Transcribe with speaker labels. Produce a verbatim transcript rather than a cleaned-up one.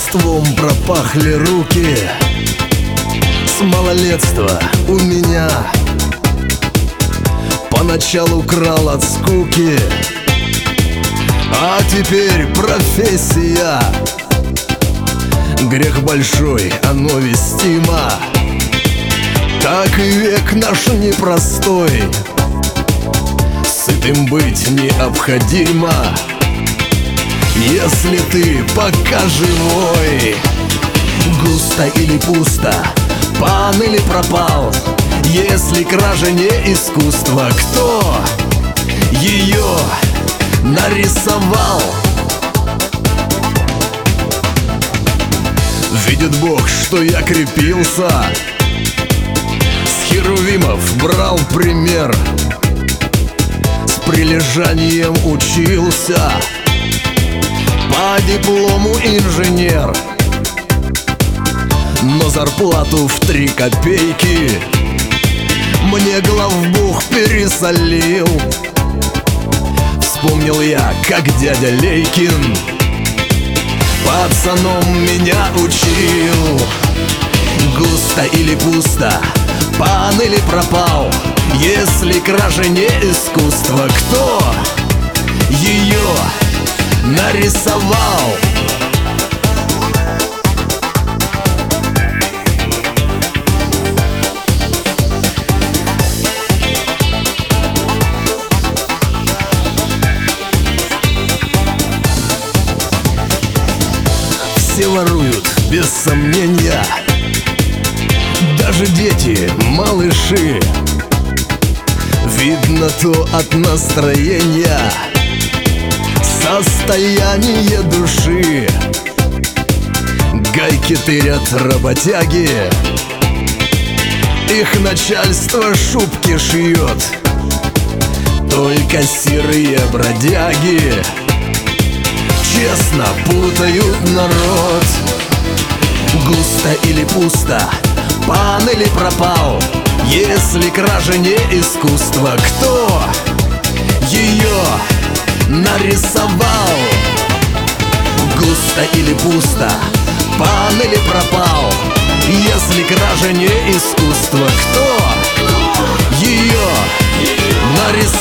Speaker 1: Воровством пропахли руки. С малолетства у меня поначалу крал от скуки, а теперь профессия. Грех большой, оно вестимо. Так и век наш непростой, сытым быть необходимо. Если ты пока живой, густо или пусто, пан или пропал, если кража не искусство, кто ее нарисовал? Видит Бог, что я крепился, с херувимов брал пример, с прилежанием учился, по диплому инженер. Но зарплату в три копейки мне главбух пересолил. Вспомнил я, как дядя Лейкин пацаном меня учил. Густо или пусто, пан или пропал, если кража не искусство, кто ее нарисовал? Все воруют, без сомнения, даже дети, малыши. Видно то от настроения, состояние души. Гайки тырят работяги, их начальство шубки шьет. Только серые бродяги честно путают народ. Густо или пусто, пан или пропал, если кража не искусство, кто ее нарисовал? Густо или пусто, пан или пропал, если кража не искусство, кто ее нарисовал?